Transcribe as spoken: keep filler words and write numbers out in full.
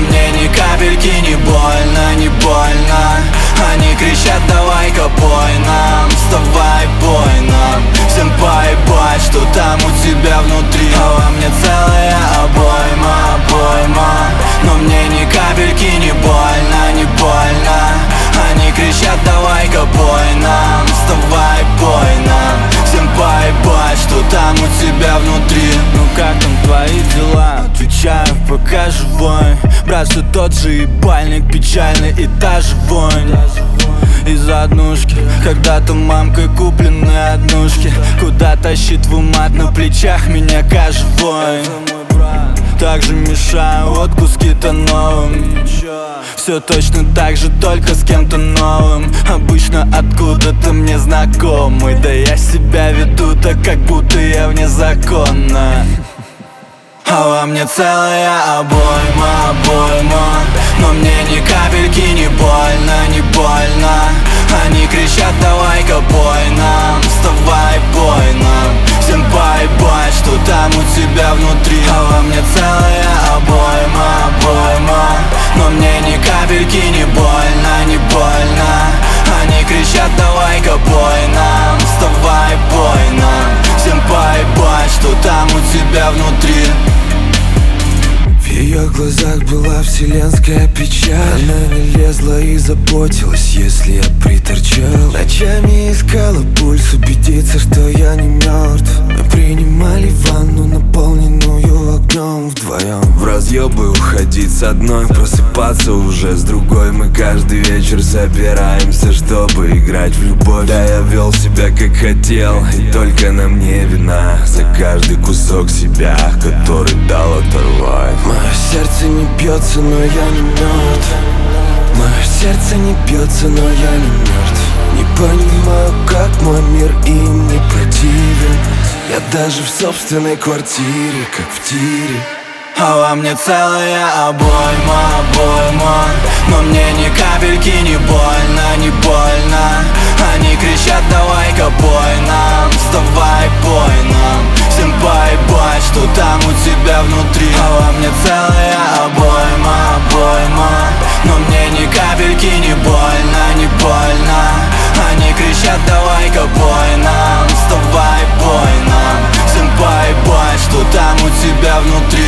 мне ни капельки не больно, не больно. Они кричат: давай-ка пой нам, вставай, пой нам. Всем поебать, что там у тебя внутри. А во мне целая обойма, обойма. Но мне ни капельки не больно, не больно. Они кричат: давай-ка пой нам, вставай, пой нам. Всем поебать, что там у тебя внутри. Ну как там твои дела? Отвечаю, пока живой. Брат, все тот же ебальник печальный и та же вонь из однушки. Когда-то мамкой купленные однушки. Куда тащит в умат на плечах меня кожевой. Также мешаю от куски-то новым. Все точно так же, только с кем-то новым. Обычно откуда-то мне знакомый. Да я себя веду так, как будто я вне закона. А во мне целая обойма, обойма. Но мне ни капельки не больно, не больно. Они кричат: давай-ка пой нам, вставай, пой нам. Всем поебать, что там у тебя внутри. А во мне целая обойма, обойма. Но мне ни капельки не больно, не больно. Они кричат: давай-ка пой нам, вставай, пой нам. Всем поебать, что там у тебя внутри. В ее глазах была вселенская печаль. Она не лезла и заботилась, если я приторчал. Ночами искала пульс, убедиться, что я не мертв. Мы принимали ванну, наполненную огнем вдвоем. В разъебы уходить с одной, просыпаться уже с другой. Мы каждый вечер собираемся, чтобы играть в любовь. Да, я вел себя как хотел, и только на мне вина за каждый кусок себя, который дал оторвать. Мое сердце не бьется, но я не мертв. Мое сердце не бьется, но я не мертв. Не понимаю, как мой мир им не противен. Я даже в собственной квартире, как в тире. А во мне целая обойма, обойма. Но мне ни капельки не больно, не больно. Они кричат: давай-ка пой нам, вставай, пой нам. Всем поебать, что там у тебя внутри. А во мне целая обойма, обойма. Но мне ни капельки не больно, не больно. Они кричат: давай-ка пой нам, вставай, пой нам. Всем поебать, что там у тебя внутри.